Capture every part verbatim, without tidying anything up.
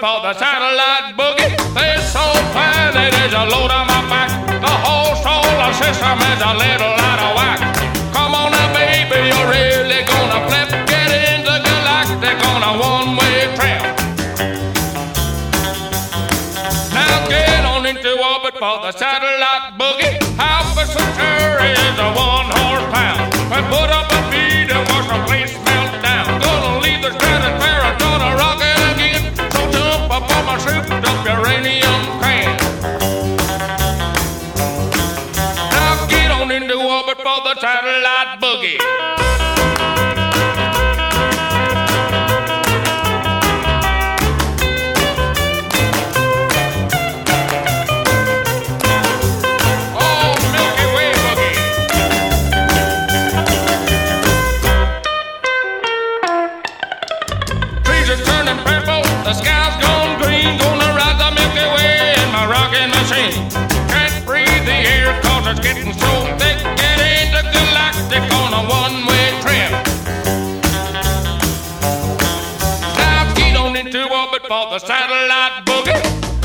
for the satellite boogie. They're so fine, it is a load on my back. The whole solar system is a little out of whack. Come on now, baby, you're really gonna flip. Get into galactic on a one-way trip. Now get on into orbit for the satellite boogie. Half a century is a one-horse pound. And put up a feed and watch the place melt down. Gonna leave the stratosphere and gonna rock it again. So jump up on my souped-up uranium can. Now get on into orbit for the satellite boogie. The sky's gone green, gonna ride the Milky Way in my rocking machine. Can't breathe the air cause it's getting so thick. Get into galactic on a one-way trip. Now get on into orbit for the satellite boogie.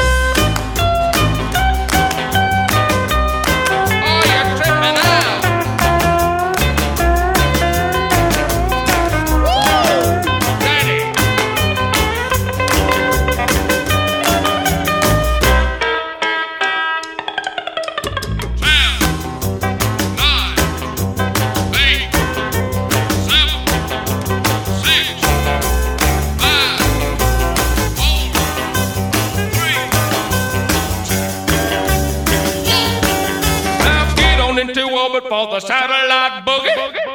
Oh, you're tripping out. Into orbit for the satellite boogie.